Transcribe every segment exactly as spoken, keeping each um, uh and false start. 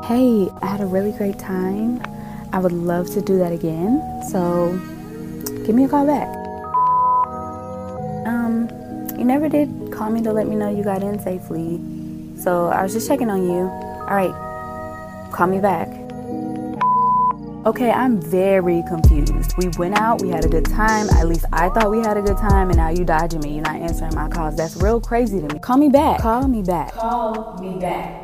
Hey, I had a really great time. I would love to do that again. So give me a call back. Um, you never did call me to let me know you got in safely. So I was just checking on you. All right, call me back. Okay, I'm very confused. We went out, we had a good time. At least I thought we had a good time, and now you dodging me. You're not answering my calls. That's real crazy to me. Call me back. Call me back. Call me back.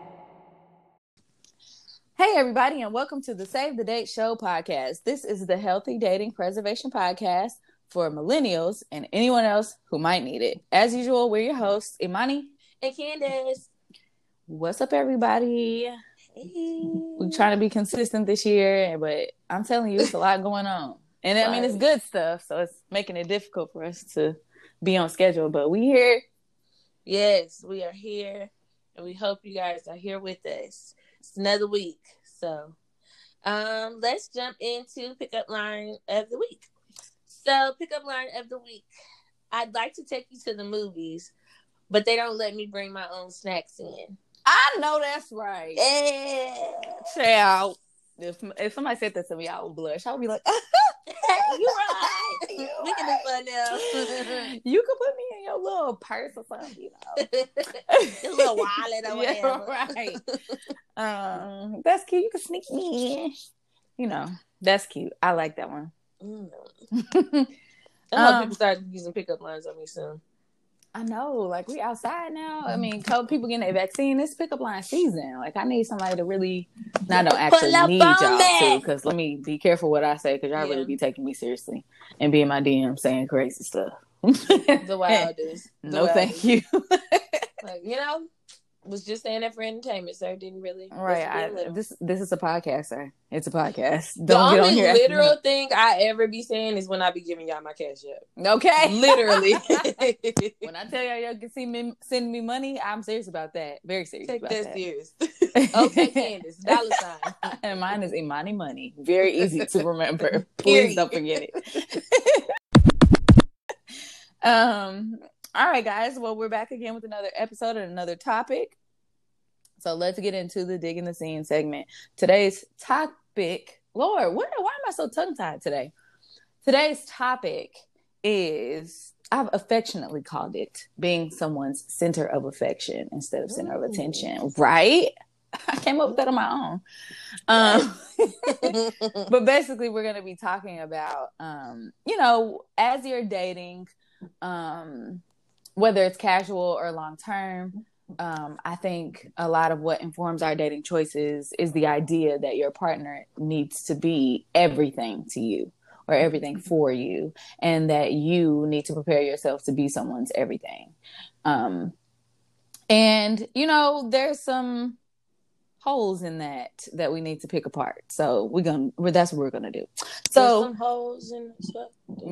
Hey, everybody, and welcome to the Save the Date Show podcast. This is the Healthy Dating Preservation podcast for millennials and anyone else who might need it. As usual, we're your hosts, Imani and Candace. What's up, everybody? Hey. We're trying to be consistent this year, but I'm telling you, it's a lot going on. And I mean, it's good stuff, so it's making it difficult for us to be on schedule, but we here. Yes, we are here, and we hope you guys are here with us. It's another week, so um, let's jump into pickup line of the week. So, pickup line of the week. I'd like to take you to the movies, but they don't let me bring my own snacks in. I know that's right. Yeah. Child. If, if somebody said that to me, I would blush. I would be like, you're right. You're we can right. be fun now. You could put me in your little purse or something, you know. Your little wallet or whatever. Yeah, right. um, that's cute. You can sneak me in. You know, that's cute. I like that one. Mm. I hope um, people start using pickup lines on me soon. I know, like we outside now. I mean, people getting a vaccine. It's pickup line season. Like I need somebody to really. Now, I don't actually need y'all to, because let me be careful what I say, because y'all yeah. really be taking me seriously and be in my D M saying crazy stuff. The wildest. The no, wildest. thank you. Like, you know, was just saying that for entertainment, sir. Didn't really. Right. I, this this is a podcast, sir. It's a podcast. Don't the get only on here literal thing I ever be saying is when I be giving y'all my cash app. Okay. Literally. When I tell y'all y'all can see me send me money, I'm serious about that. Very serious. Take about that, that serious. Okay, Candace. Dollar sign. And mine is Imani Money. Very easy to remember. Please don't forget it. um. All right, guys. Well, we're back again with another episode and another topic. So let's get into the Digging the Scene segment. Today's topic, Lord, what, why am I so tongue-tied today? Today's topic is, I've affectionately called it, being someone's center of affection instead of center Ooh. Of attention, right? I came up with that on my own. Um, but basically, we're going to be talking about, um, you know, as you're dating, um, whether it's casual or long-term, um, I think a lot of what informs our dating choices is the idea that your partner needs to be everything to you or everything for you, and that you need to prepare yourself to be someone's everything. Um, and, you know, there's some holes in that that we need to pick apart. So we're going to, that's what we're going to do. So there's some holes in stuff.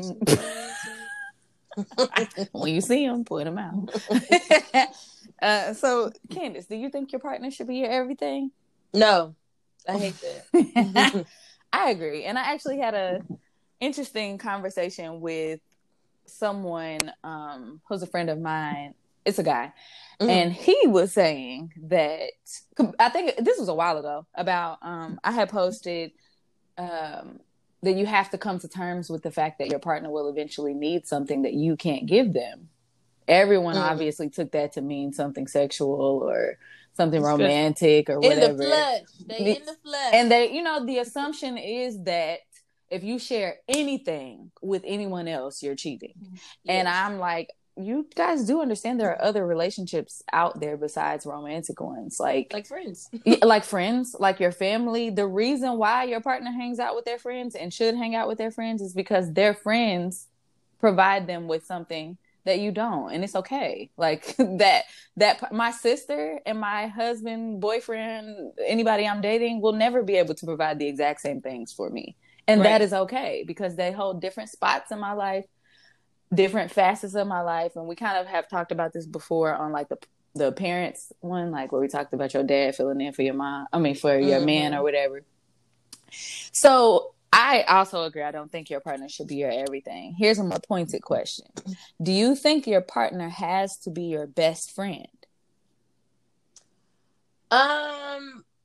When you see them, point them out. uh, so, Candace, do you think your partner should be your everything? No, I hate that. I agree, and I actually had a interesting conversation with someone um, who's a friend of mine. It's a guy, mm-hmm. and he was saying that I think this was a while ago. About um, I had posted. Um, that you have to come to terms with the fact that your partner will eventually need something that you can't give them. Everyone mm. obviously took that to mean something sexual or something it's romantic good. Or whatever. In the flesh. They in the flesh. And they, you know, the assumption is that if you share anything with anyone else, you're cheating. Yes. And I'm like, you guys do understand there are other relationships out there besides romantic ones, like like friends, like friends, like your family. The reason why your partner hangs out with their friends and should hang out with their friends is because their friends provide them with something that you don't, and it's okay. Like that. That my sister and my husband, boyfriend, anybody I'm dating will never be able to provide the exact same things for me, and right. that is okay because they hold different spots in my life. Different facets of my life, and we kind of have talked about this before on like the the parents one, like where we talked about your dad filling in for your mom, I mean for your mm-hmm. man or whatever. So I also agree. I don't think your partner should be your everything. Here's a more pointed question: do you think your partner has to be your best friend? Um, I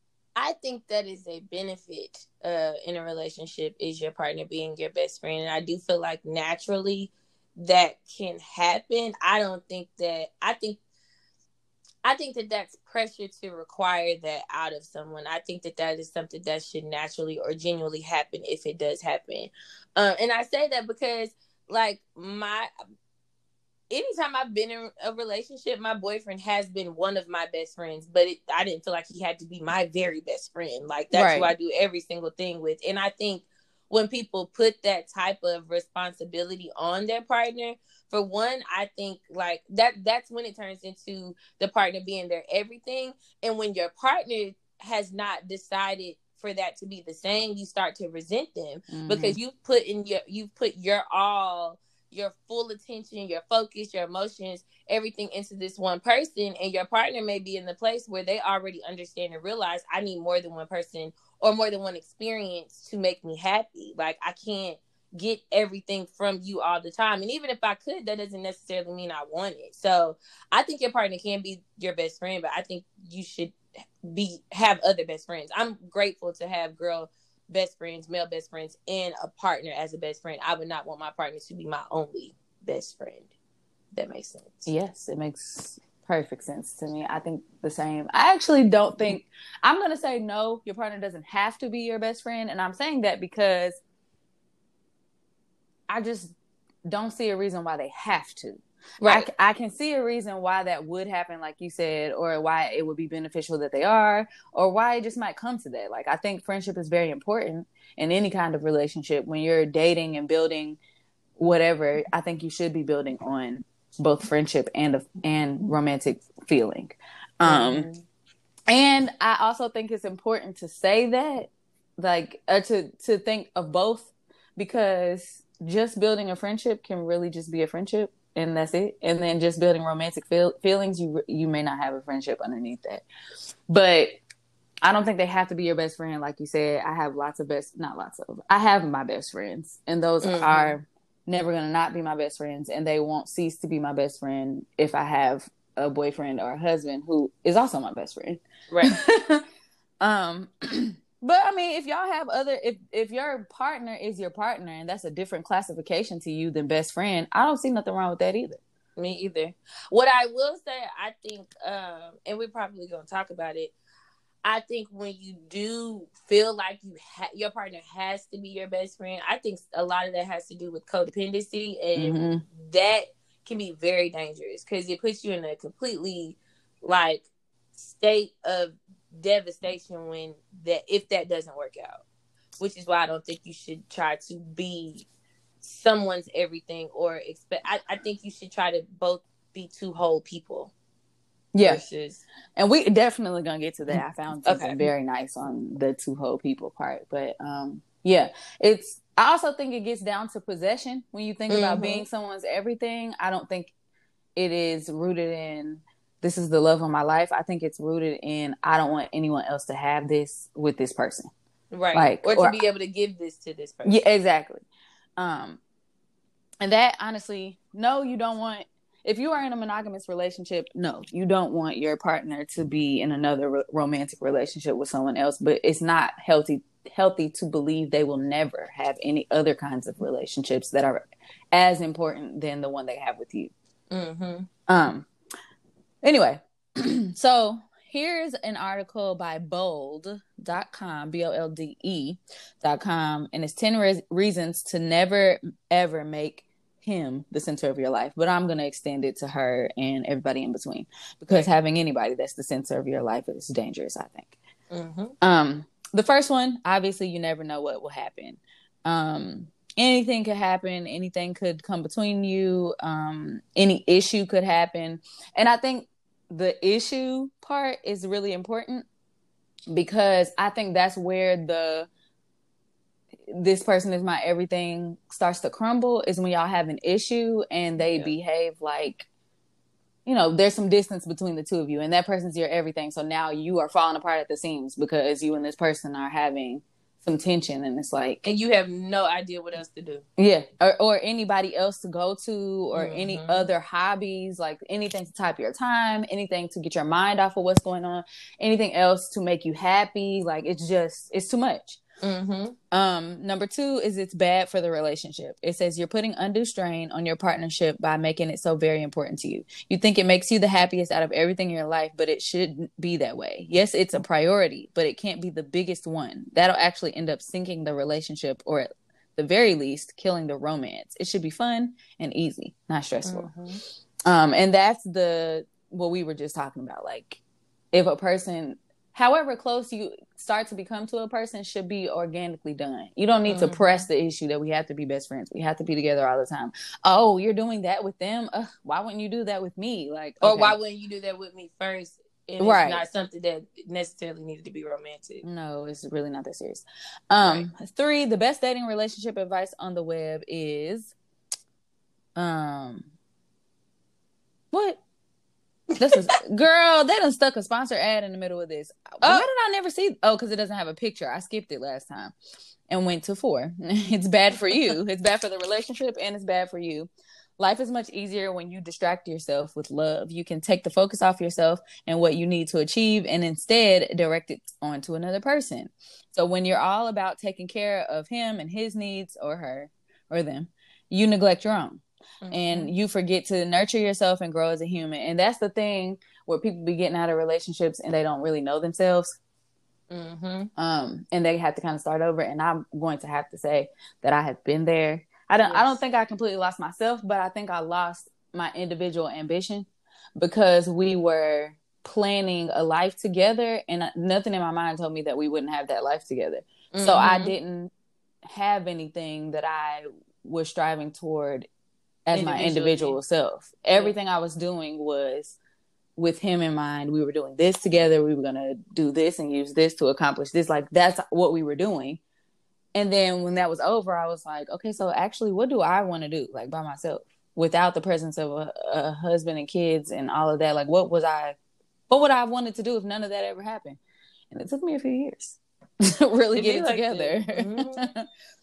I think that is a benefit uh, in a relationship is your partner being your best friend. And I do feel like naturally that can happen. I don't think that, I think, I think that that's pressure to require that out of someone. I think that that is something that should naturally or genuinely happen if it does happen. Um, and I say that because like my, anytime I've been in a relationship, my boyfriend has been one of my best friends, but it, I didn't feel like he had to be my very best friend. Like that's Right. who I do every single thing with. And I think when people put that type of responsibility on their partner, for one, I think like that that's when it turns into the partner being their everything. And when your partner has not decided for that to be the same, you start to resent them mm-hmm. because you've put in your you've put your all, your full attention, your focus, your emotions, everything into this one person, and your partner may be in the place where they already understand and realize I need more than one person or more than one experience to make me happy. Like I can't get everything from you all the time. And even if I could, that doesn't necessarily mean I want it. So I think your partner can be your best friend, but I think you should be have other best friends. I'm grateful to have girl best friends, male best friends, and a partner as a best friend. I would not want my partner to be my only best friend. If that makes sense. Yes, it makes perfect sense to me. I think the same. I actually don't think, I'm going to say no, your partner doesn't have to be your best friend. And I'm saying that because I just don't see a reason why they have to. Right. I, I can see a reason why that would happen, like you said, or why it would be beneficial that they are, or why it just might come to that. Like, I think friendship is very important in any kind of relationship. When you're dating and building whatever, I think you should be building on both friendship and and romantic feeling. Um, mm-hmm. And I also think it's important to say that, like, uh, to to think of both, because just building a friendship can really just be a friendship, and that's it. And then just building romantic feel- feelings, you you may not have a friendship underneath that. But I don't think they have to be your best friend. Like you said, I have lots of best, not lots of, I have my best friends, and those mm-hmm. are never going to not be my best friends, and they won't cease to be my best friend if I have a boyfriend or a husband who is also my best friend. Right. um, but I mean, if y'all have other, if, if your partner is your partner and that's a different classification to you than best friend, I don't see nothing wrong with that either. Me either. What I will say, I think, um, and we're probably going to talk about it, I think when you do feel like you ha- your partner has to be your best friend, I think a lot of that has to do with codependency, and mm-hmm. that can be very dangerous because it puts you in a completely like state of devastation when that if that doesn't work out, which is why I don't think you should try to be someone's everything or expect. I, I think you should try to both be two whole people. Yeah, versus... and we definitely gonna get to that. I found something okay. very nice on the two whole people part, but um, yeah, it's. I also think it gets down to possession when you think mm-hmm. about being someone's everything. I don't think it is rooted in this is the love of my life. I think it's rooted in I don't want anyone else to have this with this person, right? Like, or to or, be able to give this to this person. Yeah, exactly. Um, and that honestly, no, you don't want. If you are in a monogamous relationship, no, you don't want your partner to be in another ro- romantic relationship with someone else. But it's not healthy healthy to believe they will never have any other kinds of relationships that are as important than the one they have with you. Mm-hmm. Um. Anyway, so here's an article by bold dot com, B O L D E dot com, and it's ten re- reasons to never, ever make him the center of your life, but I'm going to extend it to her and everybody in between, because right. having anybody that's the center of your life is dangerous, I think. Mm-hmm. Um, the first one, obviously, you never know what will happen. Um, anything could happen. Anything could come between you. Um, any issue could happen. And I think the issue part is really important, because I think that's where the this person is my everything starts to crumble, is when y'all have an issue and they yeah. behave like, you know, there's some distance between the two of you and that person's your everything. So now you are falling apart at the seams because you and this person are having some tension, and it's like, and you have no idea what else to do. Yeah, or or anybody else to go to, or mm-hmm. any other hobbies, like anything to type your time, anything to get your mind off of what's going on, anything else to make you happy. Like, it's just, it's too much. Mm-hmm. Um, number two is it's bad for the relationship. It says you're putting undue strain on your partnership by making it so very important to you. You think it makes you the happiest out of everything in your life, but it shouldn't be that way. Yes, it's a priority, but it can't be the biggest one. That'll actually end up sinking the relationship, or at the very least, killing the romance. It should be fun and easy, not stressful. Mm-hmm. Um, and that's the what we were just talking about. Like, if a person, however close you start to become to a person, should be organically done. You don't need mm-hmm. to press the issue that we have to be best friends. We have to be together all the time. Oh, you're doing that with them? Ugh, why wouldn't you do that with me? Like, okay. Or why wouldn't you do that with me first? And it's right. not something that necessarily needed to be romantic. No, it's really not that serious. Um, right. Three, the best dating relationship advice on the web is, um, what? This is girl. They done stuck a sponsor ad in the middle of this. Oh. Why did I never see? Oh, because it doesn't have a picture. I skipped it last time and went to four. It's bad for you. It's bad for the relationship, and it's bad for you. Life is much easier when you distract yourself with love. You can take the focus off yourself and what you need to achieve, and instead direct it onto another person. So when you're all about taking care of him and his needs, or her or them, you neglect your own. Mm-hmm. And you forget to nurture yourself and grow as a human. And that's the thing where people be getting out of relationships and they don't really know themselves. Mm-hmm. Um, and they have to kind of start over. And I'm going to have to say that I have been there. I don't, yes. I don't think I completely lost myself, but I think I lost my individual ambition because we were planning a life together, and nothing in my mind told me that we wouldn't have that life together. Mm-hmm. So I didn't have anything that I was striving toward as my individual self. Everything yeah. I was doing was with him in mind. We were doing this together. We were going to do this and use this to accomplish this. Like, that's what we were doing. And then when that was over, I was like, okay, so actually, what do I want to do, like, by myself, without the presence of a, a husband and kids and all of that? Like, what was I, what would I have wanted to do if none of that ever happened? And it took me a few years to really get it like together. Mm-hmm.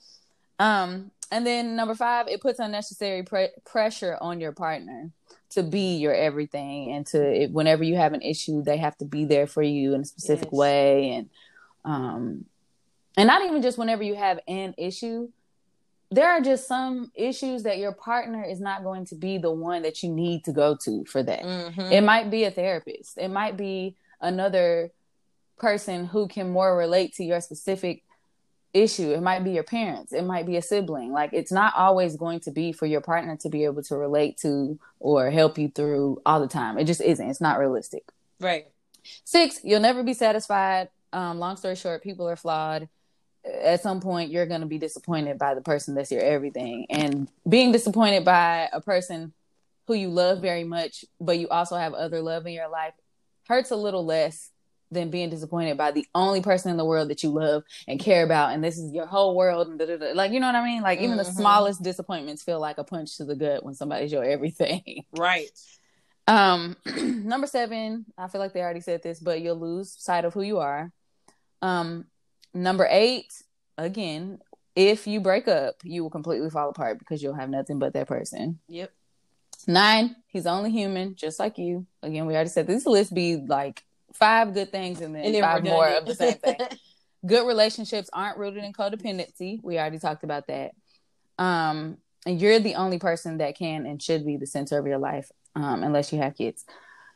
um, and then number five, it puts unnecessary pre- pressure on your partner to be your everything, and to it, whenever you have an issue, they have to be there for you in a specific yes. way, and um. And not even just whenever you have an issue. There are just some issues that your partner is not going to be the one that you need to go to for that. Mm-hmm. It might be a therapist. It might be another person who can more relate to your specific issue. It might be your parents. It might be a sibling. Like, it's not always going to be for your partner to be able to relate to or help you through all the time. It just isn't. It's not realistic. Right. Six, you'll never be satisfied. Um, long story short, people are flawed. At some point, you're going to be disappointed by the person that's your everything. And being disappointed by a person who you love very much, but you also have other love in your life, hurts a little less than being disappointed by the only person in the world that you love and care about. And this is your whole world. And da, da, da. Like, you know what I mean? Like, even mm-hmm. the smallest disappointments feel like a punch to the gut when somebody's your everything. Right. Um, number seven, I feel like they already said this, but you'll lose sight of who you are. Um, Number eight, again, if you break up, you will completely fall apart because you'll have nothing but that person. Yep. Nine, he's only human, just like you. Again, we already said this list be like five good things and then, and then five more of the same thing. Good relationships aren't rooted in codependency. We already talked about that. Um, and you're the only person that can and should be the center of your life, um, unless you have kids.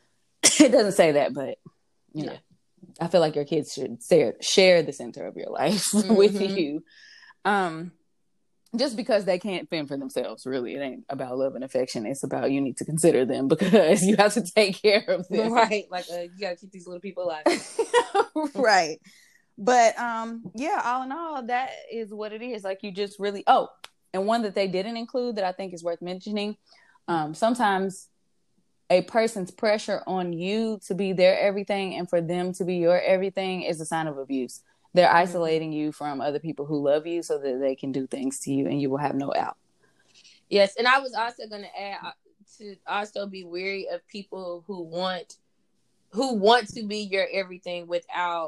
It doesn't say that, but you know. Yeah. I feel like your kids should share, share the center of your life mm-hmm. with you. Um, just because they can't fend for themselves, really. It ain't about love and affection. It's about you need to consider them because you have to take care of them. Right. Like, uh, you got to keep these little people alive. Right. But, um, yeah, all in all, that is what it is. Like, you just really... Oh, and one that they didn't include that I think is worth mentioning. Um, sometimes... a person's pressure on you to be their everything and for them to be your everything is a sign of abuse. They're mm-hmm. isolating you from other people who love you so that they can do things to you and you will have no out. Yes, and I was also going to add to also be wary of people who want who want to be your everything without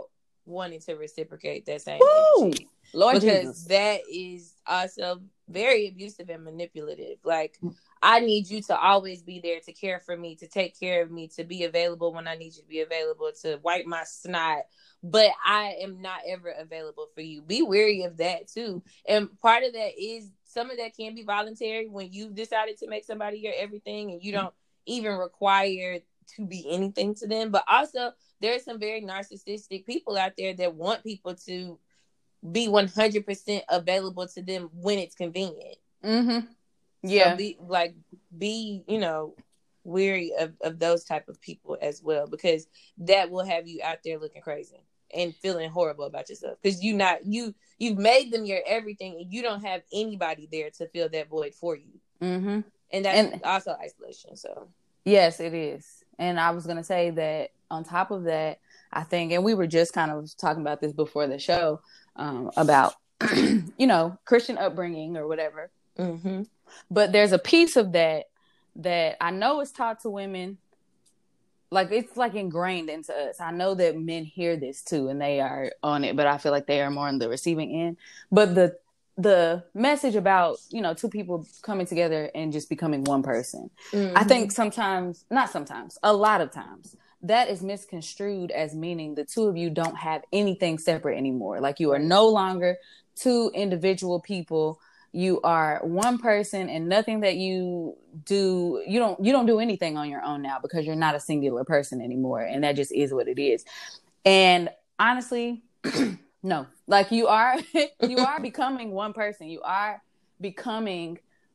wanting to reciprocate that same Woo! energy. Lord because Jesus. that is also very abusive and manipulative. Like, I need you to always be there to care for me, to take care of me, to be available when I need you to be available, to wipe my snot, but I am not ever available for you. Be wary of that too. And part of that is, some of that can be voluntary when you've decided to make somebody your everything and you don't even require to be anything to them. But also, there are some very narcissistic people out there that want people to be one hundred percent available to them when it's convenient. Mm-hmm. Yeah. So be like, be, you know, weary of, of those type of people as well, because that will have you out there looking crazy and feeling horrible about yourself, because you not you you've made them your everything and you don't have anybody there to fill that void for you. Mm-hmm. And that's and, also isolation. So yes, it is. And I was gonna say that on top of that, I think, and we were just kind of talking about this before the show, um, about you know, Christian upbringing or whatever. Mm-hmm. But there's a piece of that that I know is taught to women. Like, it's like ingrained into us. I know that men hear this too and they are on it, but I feel like they are more on the receiving end. But the the message about, you know, two people coming together and just becoming one person. Mm-hmm. I think sometimes, not sometimes, a lot of times, that is misconstrued as meaning the two of you don't have anything separate anymore. Like, you are no longer two individual people. You are one person, and nothing that you do, you don't, you don't do anything on your own now, because you're not a singular person anymore. And that just is what it is. And honestly, no, like, you are, you are becoming one person. You are becoming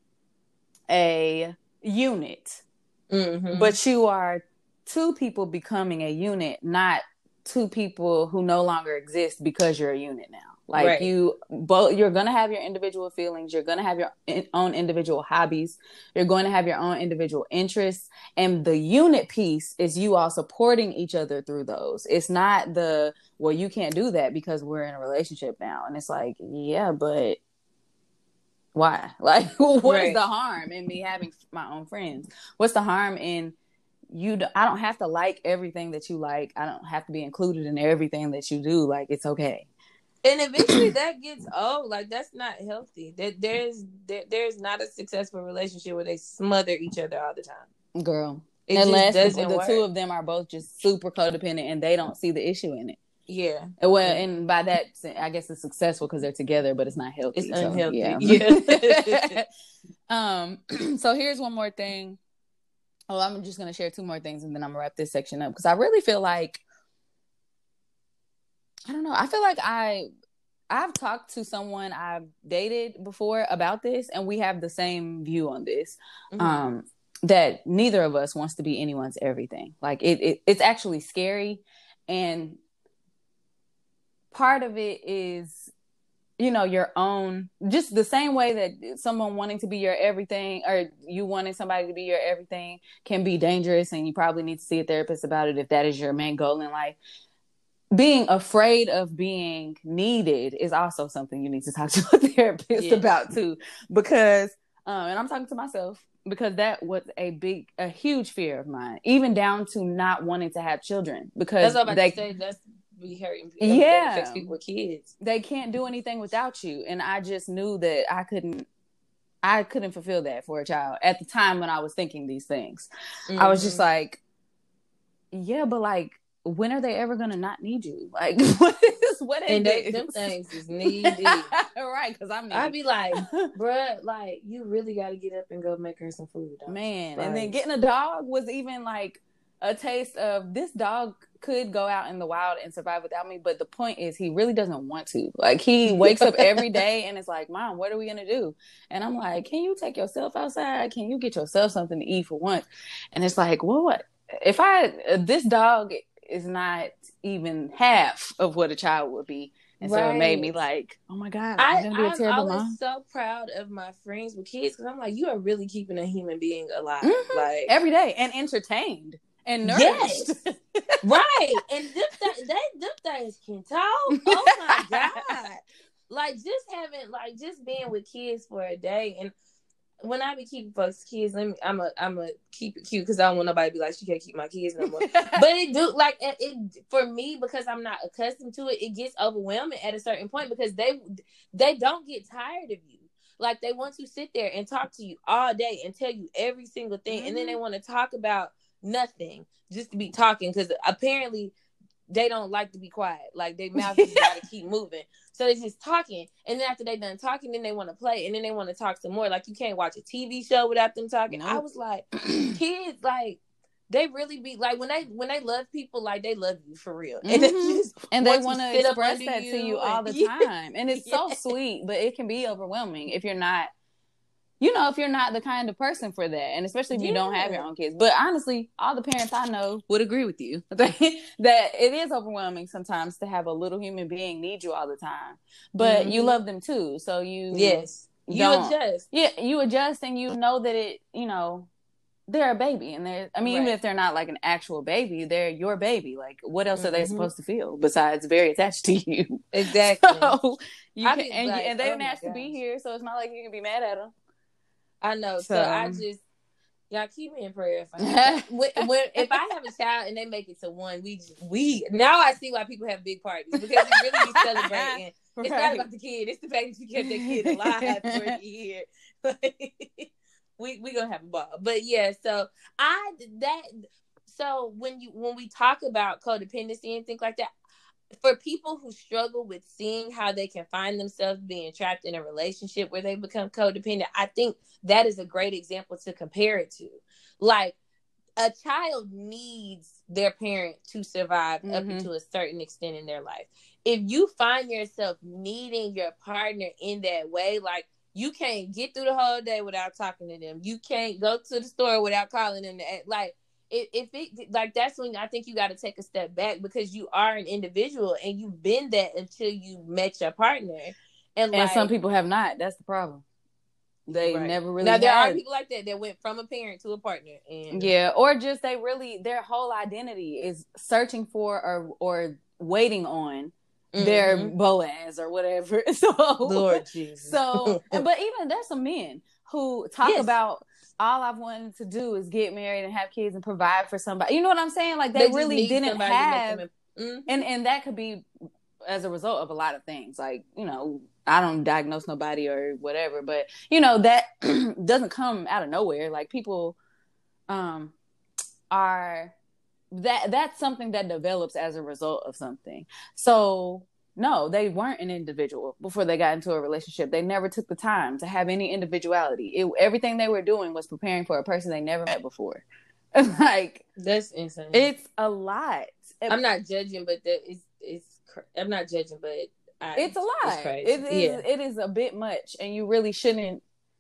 a unit, mm-hmm. but you are two people becoming a unit, not two people who no longer exist because you're a unit now. Like, right. you both, you're going to have your individual feelings. You're going to have your in, own individual hobbies. You're going to have your own individual interests. And the unit piece is you all supporting each other through those. It's not the, well, you can't do that because we're in a relationship now. And it's like, yeah, but why? Like, what right. is the harm in me having my own friends? What's the harm in you? I don't have to like everything that you like. I don't have to be included in everything that you do. Like, it's okay. And eventually that gets old. Like, that's not healthy. That there's there, there's not a successful relationship where they smother each other all the time. Girl. It Unless the, the two of them are both just super codependent and they don't see the issue in it. Yeah. Well, and by that, I guess it's successful because they're together, but it's not healthy. It's so, unhealthy. Yeah. yeah. um. So here's one more thing. Oh, I'm just going to share two more things and then I'm going to wrap this section up, because I really feel like, I don't know. I feel like I, I've talked to someone I've dated before about this, and we have the same view on this. Mm-hmm. Um, that neither of us wants to be anyone's everything. Like, it, it, it's actually scary, and part of it is, you know, your own. Just the same way that someone wanting to be your everything, or you wanting somebody to be your everything, can be dangerous, and you probably need to see a therapist about it if that is your main goal in life. Being afraid of being needed is also something you need to talk to a therapist yes. about too, because, um, and I'm talking to myself, because that was a big, a huge fear of mine, even down to not wanting to have children, because that's what they, I say, that's be hurting. Yeah, affects people with kids. They can't do anything without you, and I just knew that I couldn't, I couldn't fulfill that for a child at the time when I was thinking these things. Mm-hmm. I was just like, yeah, but like, when are they ever gonna not need you? Like, what is what is and they, them things is needy, right? Because I'm I'd be like, bruh, like, you really got to get up and go make her some food, dog. Man. Like, and then getting a dog was even like a taste of, this dog could go out in the wild and survive without me, but the point is, he really doesn't want to. Like, he wakes up every day and it's like, Mom, what are we gonna do? And I'm like, can you take yourself outside? Can you get yourself something to eat for once? And it's like, well, what if I this dog is not even half of what a child would be. And right. so it made me like, oh my God, I'm going to be a terrible mom. I was so proud of my friends with kids, because I'm like, you are really keeping a human being alive. Mm-hmm. Like, every day, and entertained and nourished. Yes. Right. And them, th- they, them things can talk. Oh my God. Like, just having, like, just being with kids for a day. And when I be keeping folks' kids, let me, I'm a, I'm a keep it cute because I don't want nobody to be like, she can't keep my kids no more. But it do like it, it for me, because I'm not accustomed to it. It gets overwhelming at a certain point because they they don't get tired of you. Like they want to sit there and talk to you all day and tell you every single thing, mm-hmm. and then they want to talk about nothing just to be talking because apparently they don't like to be quiet. Like their mouth just gotta keep moving. So they're just talking. And then after they done talking, then they want to play. And then they want to talk some more. Like you can't watch a T V show without them talking. Nope. I was like, kids, like, they really be like when they when they love people, like they love you for real. Mm-hmm. And, they, just and they want to express that to you all the time. And it's yeah. so sweet, but it can be overwhelming if you're not, you know, if you're not the kind of person for that. And especially if you yeah. don't have your own kids. But honestly, all the parents I know would agree with you that it is overwhelming sometimes to have a little human being need you all the time. But mm-hmm. you love them too. So you Yes. You adjust. Yeah, you adjust and you know that it, you know, they're a baby, and they're, I mean, right. even if they're not like an actual baby, they're your baby. Like, what else mm-hmm. are they supposed to feel besides very attached to you? Exactly. So you can, and, like, and they didn't oh ask to be here, so it's not like you can be mad at them. I know. So, so I just, y'all keep me in prayer if I have when, when if I have a child and they make it to one, we just, we now I see why people have big parties because we really be celebrating. Right. It's not about the kid; it's the fact that you kept that kid alive for a year. we we gonna have a ball, but yeah. So I that so when you when we talk about codependency and things like that, for people who struggle with seeing how they can find themselves being trapped in a relationship where they become codependent, I think that is a great example to compare it to. Like a child needs their parent to survive mm-hmm. up to a certain extent in their life. If you find yourself needing your partner in that way, like you can't get through the whole day without talking to them. You can't go to the store without calling them. To, like, if, if it, like, that's when I think you got to take a step back because you are an individual and you've been that until you met your partner. And, and like, some people have not. That's the problem. They right. never really Now, there had. are people like that that went from a parent to a partner. And yeah, or just they really, their whole identity is searching for or, or waiting on Mm-hmm. their Boaz or whatever. So, Lord Jesus. So, but even there's some men who talk yes. about all I've wanted to do is get married and have kids and provide for somebody. You know what I'm saying? Like they, they really didn't have, in, mm-hmm. and and that could be as a result of a lot of things. Like, you know, I don't diagnose nobody or whatever, but you know that doesn't come out of nowhere. Like people, um, are. That that's something that develops as a result of something. So no, they weren't an individual before they got into a relationship. They never took the time to have any individuality. It, everything they were doing was preparing for a person they never met before. Like that's insane. It's a lot. I'm not judging, but that is it's. I'm not judging, but I, it's a lot. It's crazy. It is. Yeah. It is a bit much, and you really shouldn't.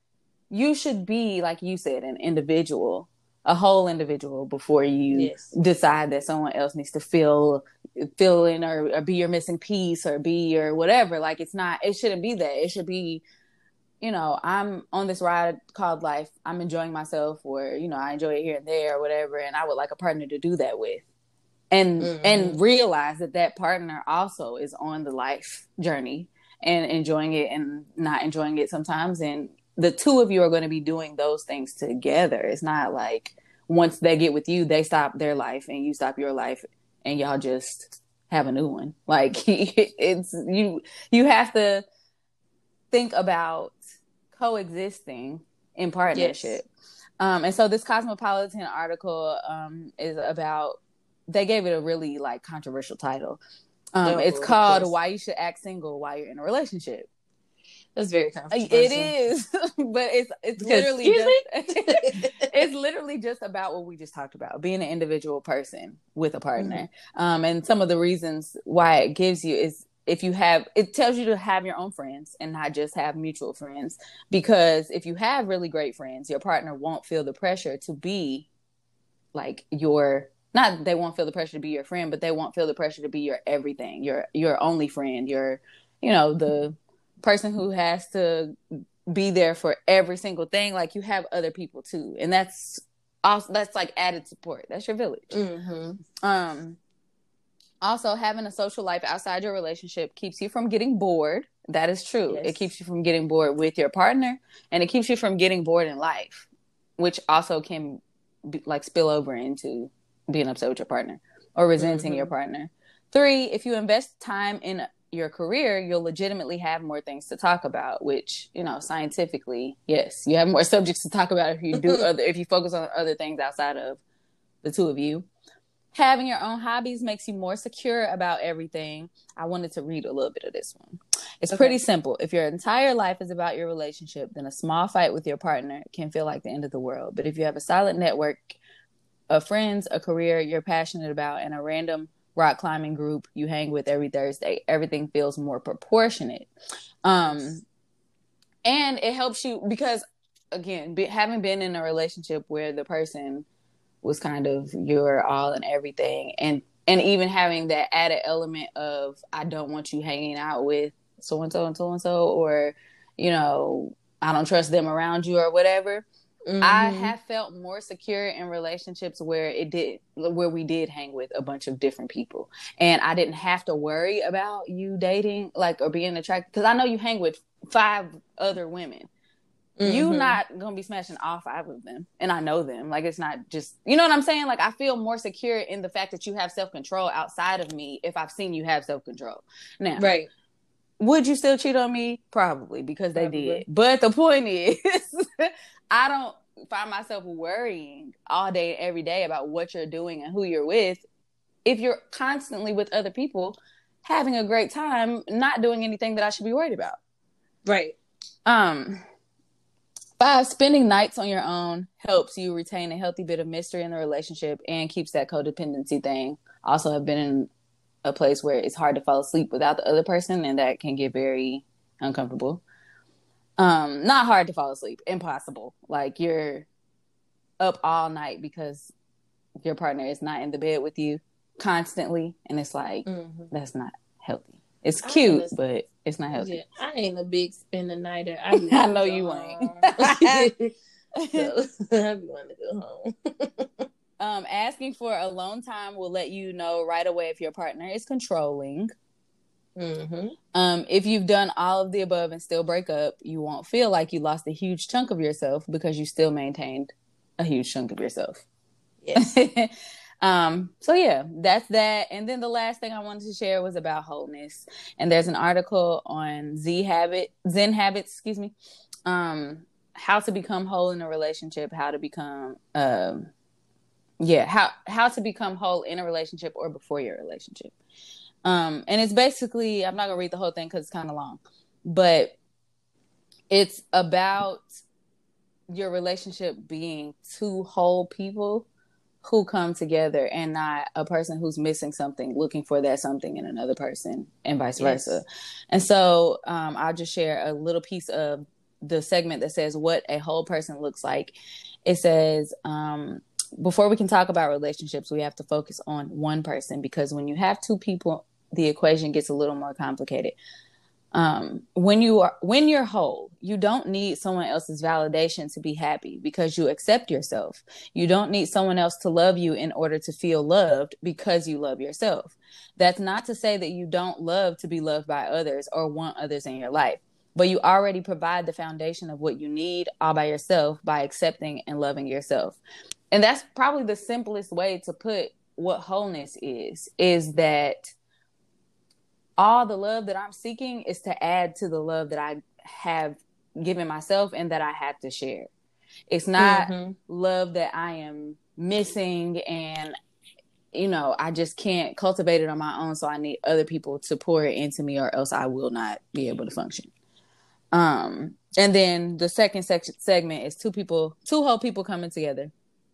You should be, like you said, an individual. A whole individual before you yes. decide that someone else needs to fill fill in or, or be your missing piece or be your whatever. Like it's not, it shouldn't be that. It should be, you know, I'm on this ride called life. I'm enjoying myself, or, you know, I enjoy it here and there or whatever. And I would like a partner to do that with. And mm-hmm. and realize that that partner also is on the life journey and enjoying it and not enjoying it sometimes. And the two of you are going to be doing those things together. It's not like once they get with you, they stop their life and you stop your life and y'all just have a new one. Like it's you, you have to think about coexisting in partnership. Yes. Um, and so this Cosmopolitan article um, is about, they gave it a really like controversial title. Um, oh, it's called Why You Should Act Single While You're in a Relationship. That's very controversial. It is, but it's it's because, literally just it's literally just about what we just talked about, being an individual person with a partner. Mm-hmm. Um, and some of the reasons why it gives you is if you have, it tells you to have your own friends and not just have mutual friends. Because if you have really great friends, your partner won't feel the pressure to be like your, not they won't feel the pressure to be your friend, but they won't feel the pressure to be your everything, your your only friend, your, you know, the person who has to be there for every single thing. Like you have other people too, and that's also that's like added support. That's your village. Mm-hmm. Um also having a social life outside your relationship keeps you from getting bored That is true. Yes. It keeps you from getting bored with your partner, and it keeps you from getting bored in life, which also can be, like spill over into being upset with your partner or resenting mm-hmm. your partner. Three, if you invest time in your career, you'll legitimately have more things to talk about, which, you know, scientifically, yes, you have more subjects to talk about if you do other, if you focus on other things outside of the two of you. Having your own hobbies makes you more secure about everything. I wanted to read a little bit of this one. It's okay. Pretty simple. If your entire life is about your relationship, then a small fight with your partner can feel like the end of the world. But if you have a solid network of friends, a career you're passionate about, and a random rock climbing group you hang with every Thursday, everything feels more proportionate. Um, and it helps you because, again, be, having been in a relationship where the person was kind of your all and everything, and and even having that added element of, I don't want you hanging out with so and so and so and so, or, you know, I don't trust them around you or whatever. Mm-hmm. I have felt more secure in relationships where it did, where we did hang with a bunch of different people, and I didn't have to worry about you dating, like, or being attracted. Because I know you hang with five other women. Mm-hmm. You not gonna be smashing all five of them, and I know them. Like, it's not just, you know what I'm saying? Like, I feel more secure in the fact that you have self-control outside of me if I've seen you have self-control. Now, right. Would you still cheat on me? Probably, because they Probably. did. But the point is, I don't find myself worrying all day, every day about what you're doing and who you're with. If you're constantly with other people, having a great time, not doing anything that I should be worried about. Right. Um, five, spending nights on your own helps you retain a healthy bit of mystery in the relationship and keeps that codependency thing. Also, have been in a place where it's hard to fall asleep without the other person, and that can get very uncomfortable. Um, not hard to fall asleep, impossible. Like, you're up all night because your partner is not in the bed with you constantly, and it's like, mm-hmm. that's not healthy. It's cute, a, but it's not healthy. Yeah, I ain't a big spend the nighter. I, I know you ain't. So I be wanting to go home. Um, asking for alone time will let you know right away if your partner is controlling. Mm-hmm. Um, if you've done all of the above and still break up, you won't feel like you lost a huge chunk of yourself because you still maintained a huge chunk of yourself. Yes. um, so yeah, that's that. And then the last thing I wanted to share was about wholeness. And there's an article on Z Habit, Zen Habits, excuse me. Um, how to become whole in a relationship, how to become, um, yeah, how, how to become whole in a relationship or before your relationship. Um, and it's basically, I'm not going to read the whole thing because it's kind of long, but it's about your relationship being two whole people who come together and not a person who's missing something, looking for that something in another person, and vice yes. versa. And so um, I'll just share a little piece of the segment that says what a whole person looks like. It says, um, before we can talk about relationships, we have to focus on one person, because when you have two people, the equation gets a little more complicated. Um, when you are, when you're whole, you don't need someone else's validation to be happy because you accept yourself. You don't need someone else to love you in order to feel loved because you love yourself. That's not to say that you don't love to be loved by others or want others in your life, but you already provide the foundation of what you need all by yourself by accepting and loving yourself. And that's probably the simplest way to put what wholeness is, is that all the love that I'm seeking is to add to the love that I have given myself and that I have to share. It's not mm-hmm. love that I am missing and, you know, I just can't cultivate it on my own. So I need other people to pour it into me or else I will not be able to function. Um, and then the second section segment is two people, two whole people coming together.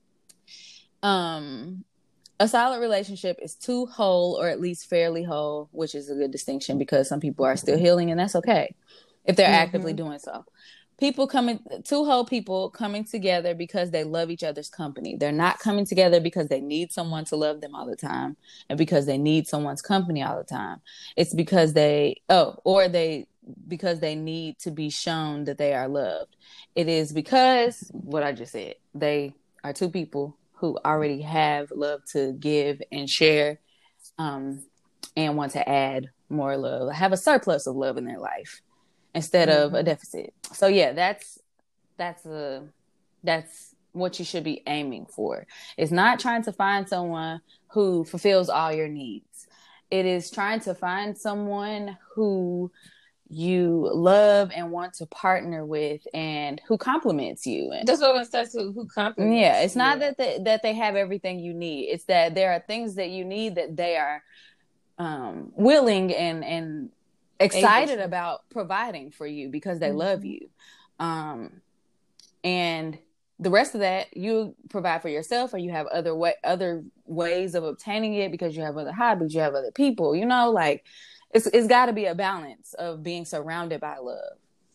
Um, A solid relationship is two whole or at least fairly whole, which is a good distinction because some people are still healing, and that's okay if they're mm-hmm. actively doing so. People coming, two whole people coming together because they love each other's company. They're not coming together because they need someone to love them all the time and because they need someone's company all the time. It's because they, oh, or they, because they need to be shown that they are loved. It is because, what I just said, they are two people who already have love to give and share, um, and want to add more love, have a surplus of love in their life instead Mm-hmm. of a deficit. So yeah, that's that's a that's what you should be aiming for. It's not trying to find someone who fulfills all your needs. It is trying to find someone who you love and want to partner with and who compliments you. And that's what I'm saying. To who compliments? yeah, it's not yeah. that they, that they have everything you need. It's that there are things that you need that they are um, willing and and excited about providing for you because they mm-hmm. love you. Um, and the rest of that you provide for yourself, or you have other way, other ways of obtaining it because you have other hobbies, you have other people, you know, like it's it's got to be a balance of being surrounded by love.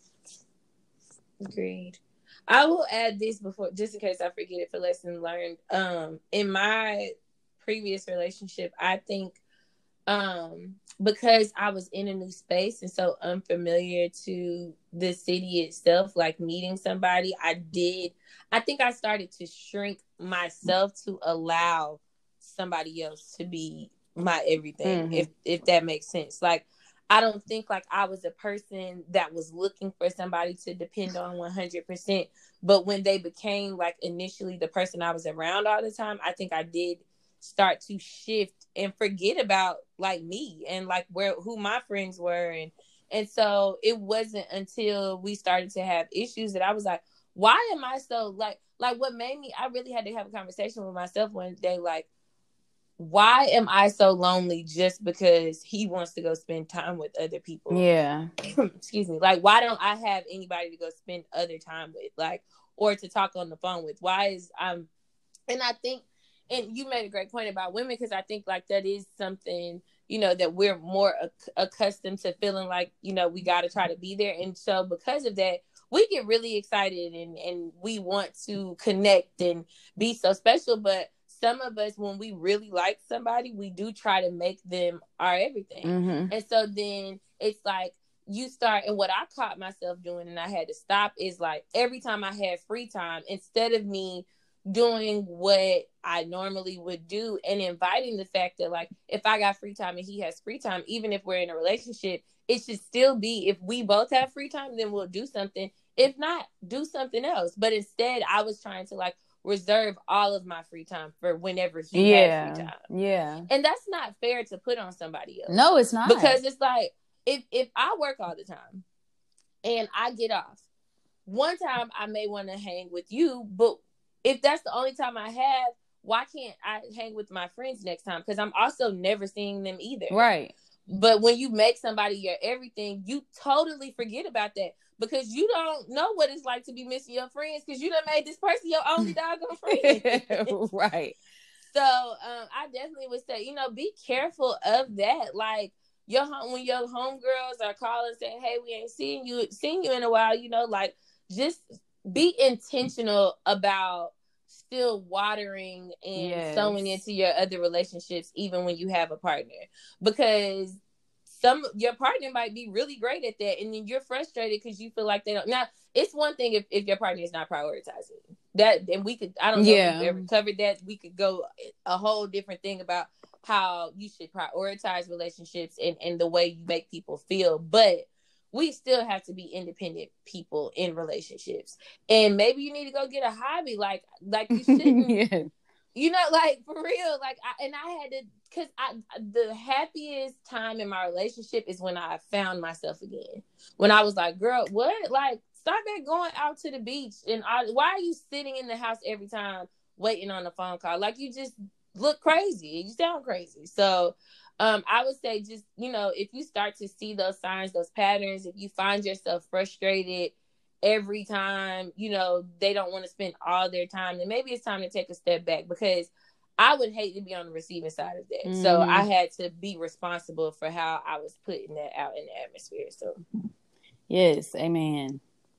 Agreed. I will add this before, just in case I forget it for lesson learned. Um, in my previous relationship, I think um, because I was in a new space and so unfamiliar to the city itself, like meeting somebody, I did, I think I started to shrink myself to allow somebody else to be my everything, mm-hmm. if if that makes sense. Like, I don't think like I was a person that was looking for somebody to depend on one hundred percent. But when they became like initially the person I was around all the time, I think I did start to shift and forget about like me and like where who my friends were. And and so it wasn't until we started to have issues that I was like, why am I so like, like what made me, I really had to have a conversation with myself one day, like, why am I so lonely just because he wants to go spend time with other people? Yeah. Excuse me. Like, why don't I have anybody to go spend other time with? Like, or to talk on the phone with? Why is um and I think, and you made a great point about women, because I think like that is something, you know, that we're more ac- accustomed to feeling like, you know, we got to try to be there. And so because of that, we get really excited and, and we want to connect and be so special. But some of us, when we really like somebody, we do try to make them our everything. Mm-hmm. And so then it's like you start, and what I caught myself doing and I had to stop is like every time I had free time, instead of me doing what I normally would do and inviting the fact that like if I got free time and he has free time, even if we're in a relationship, it should still be, if we both have free time, then we'll do something. If not, do something else. But instead I was trying to like reserve all of my free time for whenever he yeah, had free time. Yeah. And that's not fair to put on somebody else. No, it's not. Because it's like, if, if I work all the time and I get off, one time I may want to hang with you, but if that's the only time I have, why can't I hang with my friends next time? Because I'm also never seeing them either. Right. But when you make somebody your everything, you totally forget about that. Because you don't know what it's like to be missing your friends, because you done made this person your only doggone friend. Right. So um, I definitely would say, you know, be careful of that. Like your home, when your homegirls are calling saying, hey, we ain't seen you, seen you in a while, you know, like just be intentional about still watering and yes. sowing into your other relationships, even when you have a partner, because some your partner might be really great at that, and then you're frustrated because you feel like they don't. Now, it's one thing if, if your partner is not prioritizing that, and we could, I don't know yeah. if we've ever covered that. We could go a whole different thing about how you should prioritize relationships and, and the way you make people feel. But we still have to be independent people in relationships. And maybe you need to go get a hobby, like like you shouldn't. yeah. You know, like for real, like, I, and I had to, because I, the happiest time in my relationship is when I found myself again. When I was like, girl, what? Like, start back going out to the beach. And I, why are you sitting in the house every time waiting on a phone call? Like, you just look crazy. You sound crazy. So um, I would say just, you know, if you start to see those signs, those patterns, if you find yourself frustrated every time, you know, they don't want to spend all their time, then maybe it's time to take a step back, because I would hate to be on the receiving side of that. Mm-hmm. So I had to be responsible for how I was putting that out in the atmosphere. So yes, amen.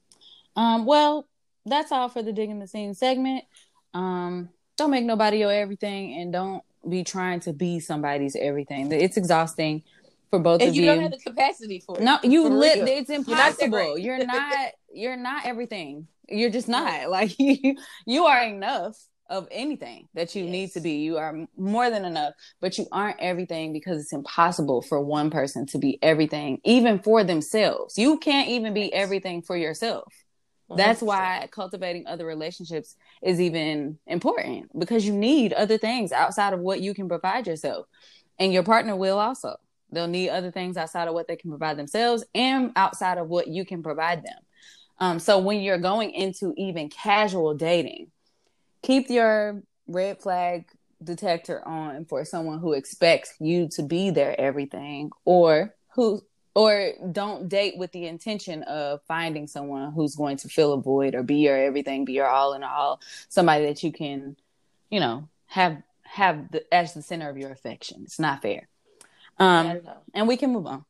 Um, well, that's all for the Digging the Scene segment. Um, don't make nobody your everything, and don't be trying to be somebody's everything. It's exhausting for both and of you. you. You don't have the capacity for it. No, you live. Real. It's impossible. You're not. You're not. You're not everything. You're just not. Like you. You are enough. of anything that you Yes. need to be. You are more than enough, but you aren't everything, because it's impossible for one person to be everything, even for themselves. You can't even be everything for yourself. one hundred percent. That's why cultivating other relationships is even important, because you need other things outside of what you can provide yourself. And your partner will also. They'll need other things outside of what they can provide themselves and outside of what you can provide them. Um, so when you're going into even casual dating, keep your red flag detector on for someone who expects you to be their everything, or who, or don't date with the intention of finding someone who's going to fill a void or be your everything, be your all in all, somebody that you can, you know, have have the, as the center of your affection. It's not fair. Um, and we can move on.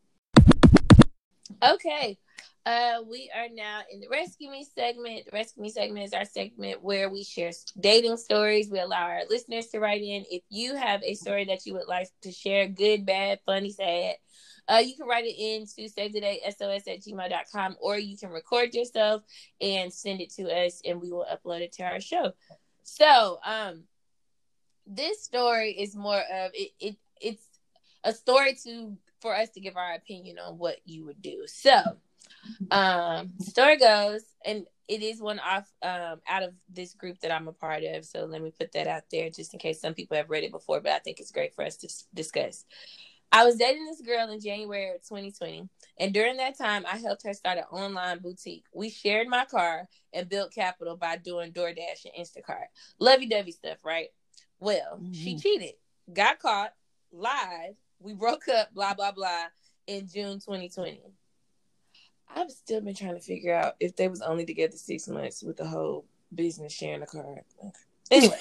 Okay. Uh, we are now in the Rescue Me segment. The Rescue Me segment is our segment where we share dating stories. We allow our listeners to write in. If you have a story that you would like to share, good, bad, funny, sad, uh, you can write it in to save the date S O S at gmail dot com, or you can record yourself and send it to us, and we will upload it to our show. So, um, this story is more of it. it it's a story to for us to give our opinion on what you would do. So, um, story goes, and it is one off um out of this group that I'm a part of. So let me put that out there just in case some people have read it before, but I think it's great for us to s- discuss. I was dating this girl in January of twenty twenty, and during that time, I helped her start an online boutique. We shared my car and built capital by doing DoorDash and Instacart. Lovey-dovey stuff, right? Well, mm-hmm. She cheated, got caught, lied, we broke up, blah, blah, blah, in June twenty twenty. I've still been trying to figure out if they was only together six months with the whole business sharing a car. Anyway.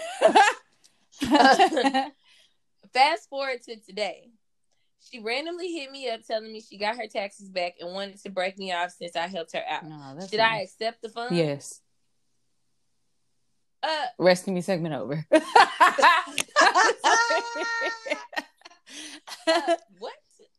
uh, fast forward to today. She randomly hit me up telling me she got her taxes back and wanted to break me off since I helped her out. No, Should nice. I accept the funds? Yes. Uh, Rescue Me segment over. uh, what?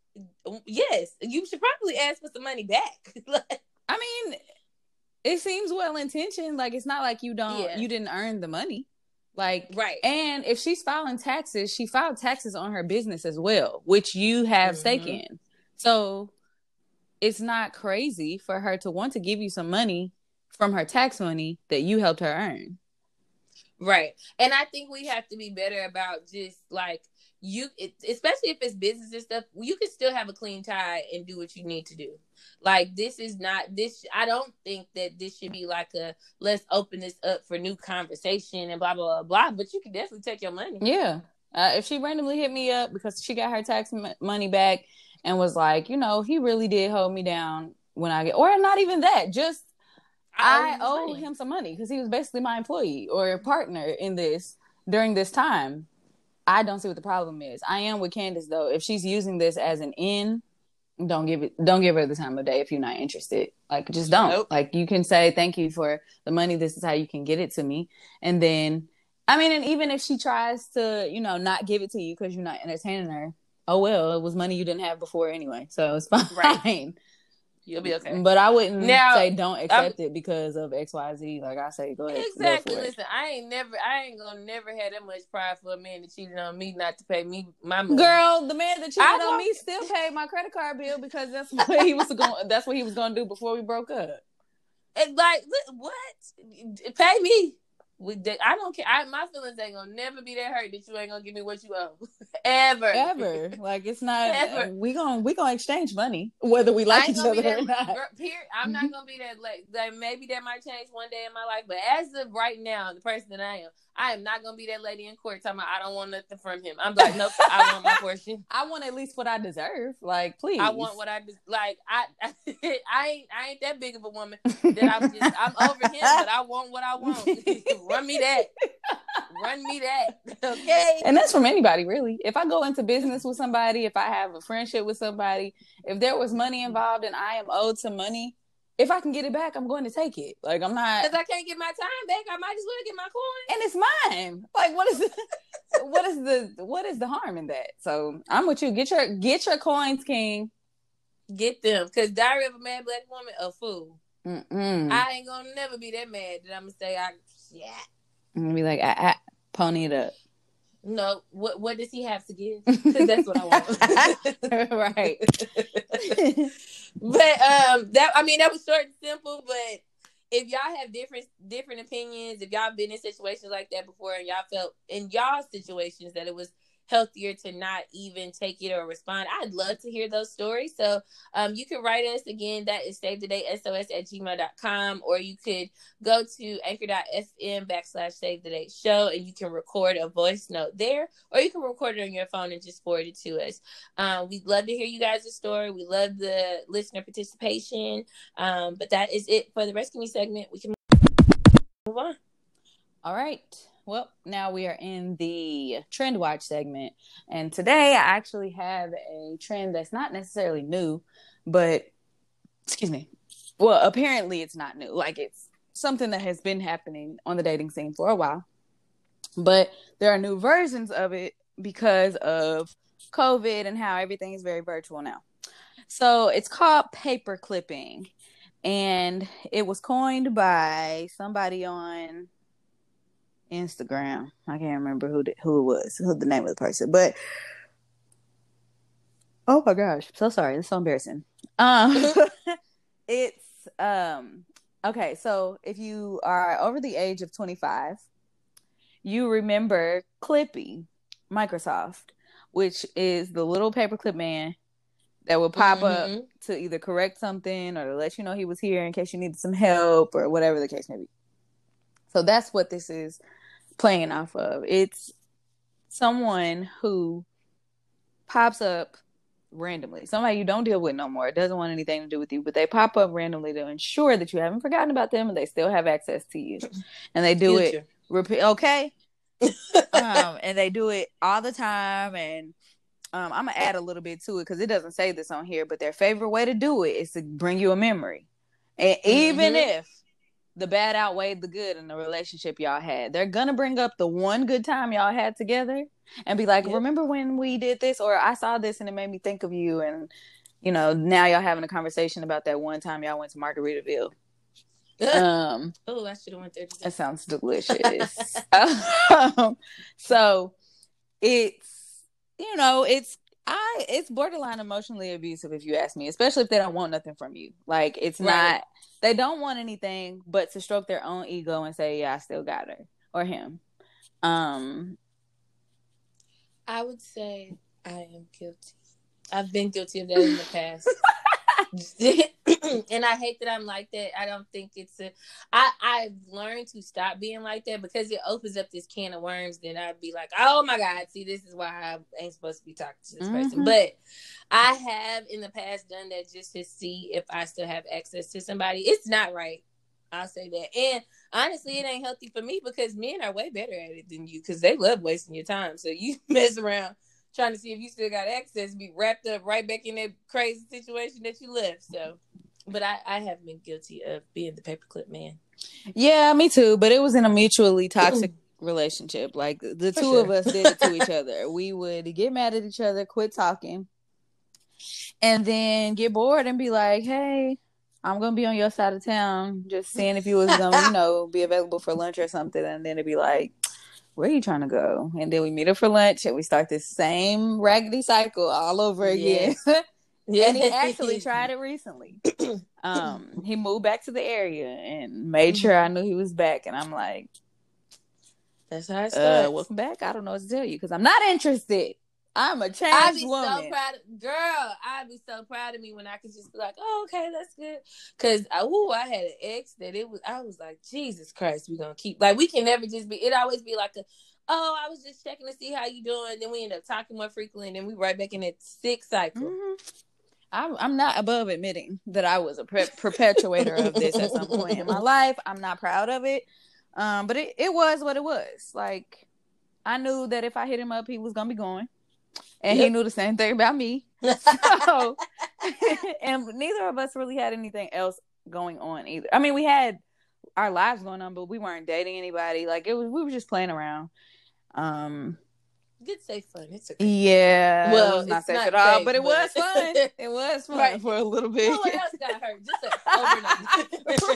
Yes, you should probably ask for some money back. I mean, it seems well intentioned. Like, it's not like you don't, yeah. you didn't earn the money. Like, right. And if she's filing taxes, she filed taxes on her business as well, which you have mm-hmm. stake in. So it's not crazy for her to want to give you some money from her tax money that you helped her earn. Right. And I think we have to be better about just like, you, it, especially if it's business and stuff, you can still have a clean tie and do what you need to do. Like, this is not this. I don't think that this should be like a let's open this up for new conversation and blah blah blah. blah but you can definitely take your money. Yeah, uh, if she randomly hit me up because she got her tax m- money back and was like, you know, he really did hold me down when I get, or not even that, just I, I owe money. him some money because he was basically my employee or partner in this during this time. I don't see what the problem is. I am with Candace though. If she's using this as an in, don't give it. Don't give her the time of day if you're not interested. Like, just don't. Nope. Like, you can say thank you for the money. This is how you can get it to me. And then, I mean, and even if she tries to, you know, not give it to you because you're not entertaining her, oh well, it was money you didn't have before anyway, so it's fine. Right. You'll be okay. But I wouldn't now, say don't accept I'm, it because of X Y Z. Like I say, go ahead. Exactly. Go for Listen, it. I ain't never, I ain't gonna never have that much pride for a man that cheated on me not to pay me my money. Girl, the man that cheated I on me still paid my credit card bill because that's what he was going. That's what he was gonna do before we broke up. And like, what? Pay me. We, I don't care. I, my feelings ain't gonna never be that hurt that you ain't gonna give me what you owe, ever, ever. Like, it's not. Ever. We gonna we gonna exchange money whether we like each other that, or not. Girl, period. I'm not gonna be that like, like. Maybe that might change one day in my life, but as of right now, the person that I am, I am not gonna be that lady in court talking about I don't want nothing from him. I'm like, nope, I want my portion. I want at least what I deserve. Like, please. I want what I des- like. I, I I ain't I ain't that big of a woman that I'm just I'm over him, but I want what I want. Run me that. Run me that. Okay. And that's from anybody, really. If I go into business with somebody, if I have a friendship with somebody, if there was money involved and I am owed some money, if I can get it back, I'm going to take it. Like, I'm not. Because I can't get my time back. I might as well get my coin. And it's mine. Like, what is the, what is the what is the harm in that? So I'm with you. Get your get your coins, King. Get them. Because Diary of a Mad Black Woman, a fool. Mm-mm. I ain't gonna never be that mad that I'm gonna say I yeah. And be like, I, I, pony it up. No, what what does he have to give? Because that's what I want. Right. But um, that I mean that was short and simple. But if y'all have different different opinions, if y'all been in situations like that before, and y'all felt in y'all situations that it was healthier to not even take it or respond, I'd love to hear those stories. So um, you can write us again. That is save the date S O S at gmail dot com, or you could go to anchor dot f m backslash save the date show, and you can record a voice note there, or you can record it on your phone and just forward it to us. Um, we'd love to hear you guys' story. We love the listener participation. Um, but that is it for the Rescue Me segment. We can move on. All right. Well, now we are in the trend watch segment. And today I actually have a trend that's not necessarily new, but, excuse me. Well, apparently it's not new. Like, it's something that has been happening on the dating scene for a while. But there are new versions of it because of COVID and how everything is very virtual now. So it's called paper clipping. And it was coined by somebody on Instagram. I can't remember who the, who it was, who the name of the person, but oh my gosh, so sorry, it's so embarrassing. Um, it's um okay. So if you are over the age of twenty-five, you remember Clippy, Microsoft, which is the little paperclip man that would pop mm-hmm. up to either correct something or to let you know he was here in case you needed some help or whatever the case may be. So that's what this is playing off of. It's someone who pops up randomly. Somebody you don't deal with no more. It doesn't want anything to do with you, but they pop up randomly to ensure that you haven't forgotten about them and they still have access to you. And they do Future. it repeat. Okay. um, and they do it all the time. And um, I'm gonna add a little bit to it because it doesn't say this on here, but their favorite way to do it is to bring you a memory. And even mm-hmm. if the bad outweighed the good in the relationship y'all had, they're gonna bring up the one good time y'all had together and be like, yep. remember when we did this, or I saw this and it made me think of you. And you know, now y'all having a conversation about that one time y'all went to Margaritaville. um oh, I should have went there today. That sounds delicious. um, so it's, you know, it's I it's borderline emotionally abusive if you ask me, especially if they don't want nothing from you. Like, it's right. not, they don't want anything but to stroke their own ego and say, yeah, I still got her or him. Um, I would say I am guilty. I've been guilty of that in the past. And I hate that I'm like that. I don't think it's a I, I've learned to stop being like that because it opens up this can of worms. Then I'd be like, oh my God, see, this is why I ain't supposed to be talking to this mm-hmm. person. But I have in the past done that just to see if I still have access to somebody. It's not right. I'll say that. And honestly, it ain't healthy for me because men are way better at it than you because they love wasting your time. So you mess around trying to see if you still got access, be wrapped up right back in that crazy situation that you left. So, but I, I have been guilty of being the paperclip man. Yeah, me too. But it was in a mutually toxic relationship. Like, the For two sure. of us did it to each other. We would get mad at each other, quit talking, and then get bored and be like, hey, I'm going to be on your side of town, just seeing if you was going to, you know, be available for lunch or something. And then it'd be like, where are you trying to go? And then we meet up for lunch and we start this same raggedy cycle all over again. Yes. Yeah. And he actually tried it recently. Um, he moved back to the area and made sure I knew he was back. And I'm like, that's how it starts. Uh, welcome back. I don't know what to tell you because I'm not interested. I'm a changed I'd be woman. So proud of, girl, I'd be so proud of me when I could just be like, oh, okay, that's good. Because, ooh, I had an ex that it was, I was like, Jesus Christ, we're going to keep, like, we can never just be, it always be like a, oh, I was just checking to see how you doing. Then we end up talking more frequently, and then we right back in that sick cycle. Mm-hmm. I'm, I'm not above admitting that I was a pre- perpetuator of this at some point in my life. I'm not proud of it. Um, but it, it was what it was. Like, I knew that if I hit him up, he was going to be going. And yep. he knew the same thing about me. So, and neither of us really had anything else going on either. I mean, we had our lives going on, but we weren't dating anybody. Like, it was, we were just playing around. Um, Good safe fun. It's okay. Yeah. Well, it was not it's safe not at all, safe, but it but... was fun. It was fun right. for a little bit. No one else got hurt. Just a, overnight.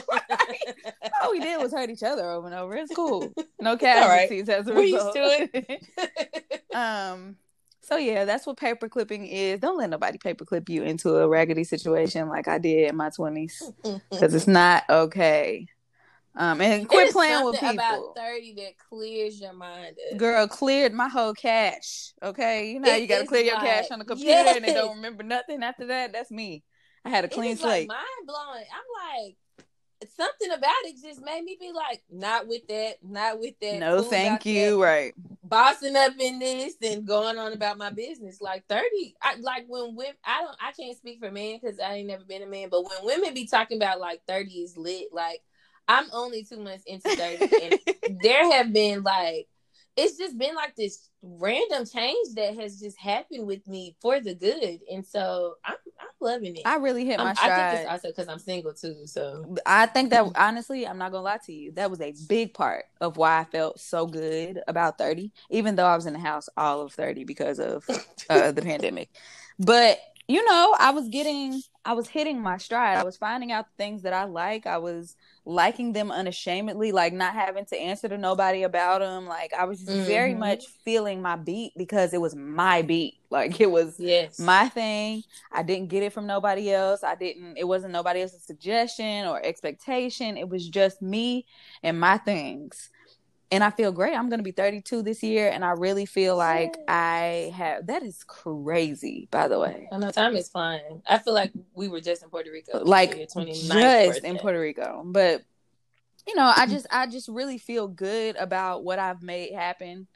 All we did was hurt each other over and over. It's cool. No casualties right. as a We're result. used to it. um. So yeah, that's what paper clipping is. Don't let nobody paper clip you into a raggedy situation like I did in my twenties, because it's not okay. Um, and quit playing with people. About thirty that clears your mind up. Girl, cleared my whole cache. Okay, you know how you got to clear your like, cache on the computer yes. and they don't remember nothing after that. That's me. I had a clean it's slate. Like mind blowing. I'm like, something about it just made me be like, not with that, not with that. No, cool thank you. That. Right. Bossing up in this and going on about my business. Like thirty, I, like when women, I don't, I can't speak for men because I ain't never been a man. But when women be talking about like thirty is lit, like I'm only two months into thirty, and there have been like, it's just been like this random change that has just happened with me for the good, and so I'm I'm loving it. I really hit my I'm, stride. I think it's also because I'm single too. So I think that honestly, I'm not gonna lie to you, that was a big part of why I felt so good about thirty, even though I was in the house all of thirty because of uh, the pandemic. But you know, I was getting, I was hitting my stride. I was finding out the things that I like. I was liking them unashamedly, like not having to answer to nobody about them. Like I was just mm-hmm. very much feeling my beat because it was my beat. Like it was yes. my thing. I didn't get it from nobody else. I didn't, it wasn't nobody else's suggestion or expectation. It was just me and my things. And I feel great. I'm going to be thirty-two this year. And I really feel like I have, that is crazy, by the way. I know time is flying. I feel like we were just in Puerto Rico. Like just birthday. in Puerto Rico. But, you know, I just, I just really feel good about what I've made happen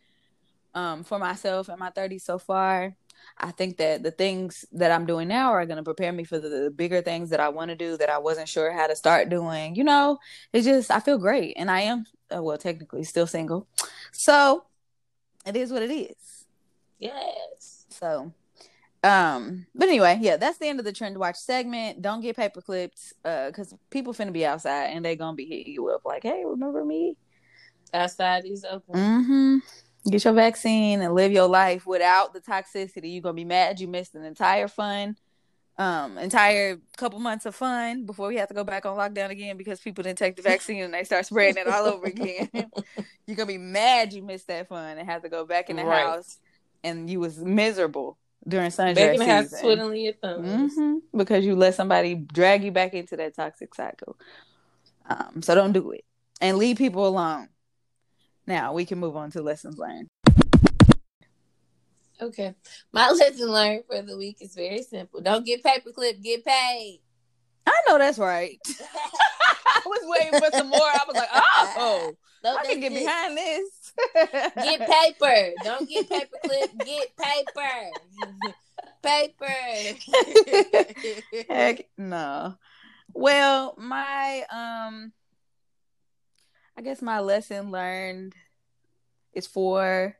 um, for myself in my thirties so far. I think that the things that I'm doing now are going to prepare me for the, the bigger things that I want to do that I wasn't sure how to start doing. You know, it's just, I feel great. And I am, uh, well, technically still single. So it is what it is. Yes. So, um, but anyway, yeah, that's the end of the Trend Watch segment. Don't get paper clipped, uh, because people finna be outside and they gonna be hitting you up like, hey, remember me? Outside is open. Mm-hmm. Get your vaccine and live your life without the toxicity. You're going to be mad you missed an entire fun, um, entire couple months of fun before we have to go back on lockdown again because people didn't take the vaccine and they start spreading it all over again. You're going to be mad you missed that fun and have to go back in the right. house and you was miserable during sundress back in the season. House twiddling your thumbs. Mm-hmm. Because you let somebody drag you back into that toxic cycle. Um, so don't do it. And leave people alone. Now we can move on to lessons learned. Okay. My lesson learned for the week is very simple. Don't get paperclip, get paid. I know that's right. I was waiting for some more. I was like, oh, no, I can get it. behind this. Get paper. Don't get paperclip, get paper. Paper. Heck no. Well, my um I guess my lesson learned is for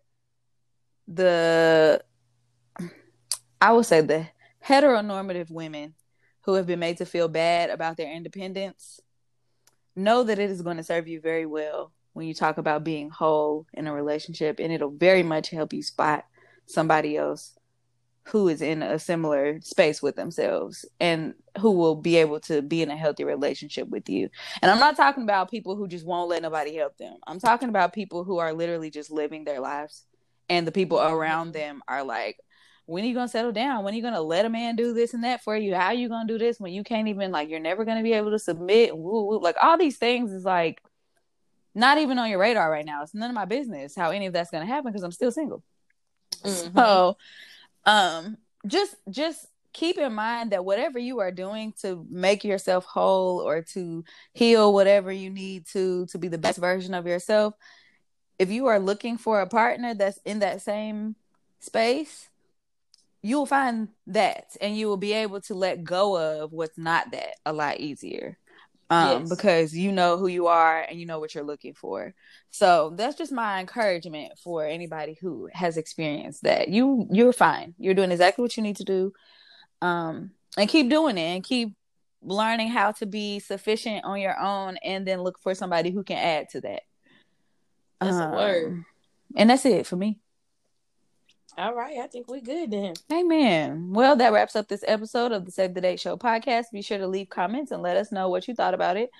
the, I would say the heteronormative women who have been made to feel bad about their independence. Know that it is going to serve you very well when you talk about being whole in a relationship, and it'll very much help you spot somebody else who is in a similar space with themselves and who will be able to be in a healthy relationship with you. And I'm not talking about people who just won't let nobody help them. I'm talking about people who are literally just living their lives and the people around them are like, when are you going to settle down? When are you going to let a man do this and that for you? How are you going to do this when you can't even, like, you're never going to be able to submit? Woo, woo. Like, all these things is like not even on your radar right now. It's none of my business how any of that's going to happen because I'm still single. Mm-hmm. So, Um, just, just keep in mind that whatever you are doing to make yourself whole or to heal whatever you need to, to be the best version of yourself, if you are looking for a partner that's in that same space, you'll find that and you will be able to let go of what's not that a lot easier. Um, yes. Because you know who you are and you know what you're looking for. So that's just my encouragement for anybody who has experienced that. You, you're fine. You're doing exactly what you need to do. Um, and keep doing it and keep learning how to be sufficient on your own and then look for somebody who can add to that. That's um, a word. And that's it for me. All right, I think we're good then. Amen. Well, that wraps up this episode of the Save the Date Show podcast. Be sure to leave comments and let us know what you thought about it.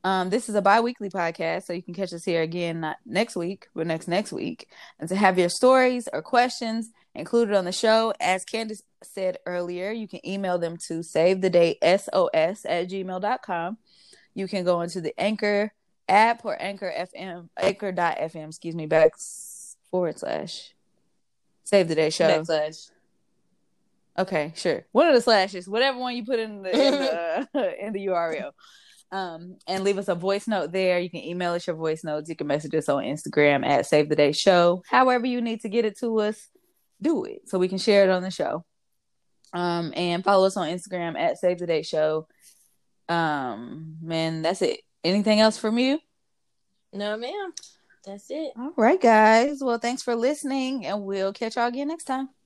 Um, this is a bi-weekly podcast, so you can catch us here again not next week, but next next week. And to have your stories or questions included on the show, as Candace said earlier, you can email them to save the date S O S at gmail dot com. You can go into the Anchor app or Anchor F M, Anchor dot F M, excuse me, back forward slash Save the Day Show. Backslash. Okay, sure. One of the slashes, whatever one you put in the in the, uh, in the U R L. Um, and leave us a voice note there. You can email us your voice notes. You can message us on Instagram at Save the Day Show. However you need to get it to us, do it so we can share it on the show. Um, and follow us on Instagram at Save the Day Show. Um, man, that's it. Anything else from you? No, ma'am. That's it. All right, guys. Well, thanks for listening, and we'll catch y'all again next time.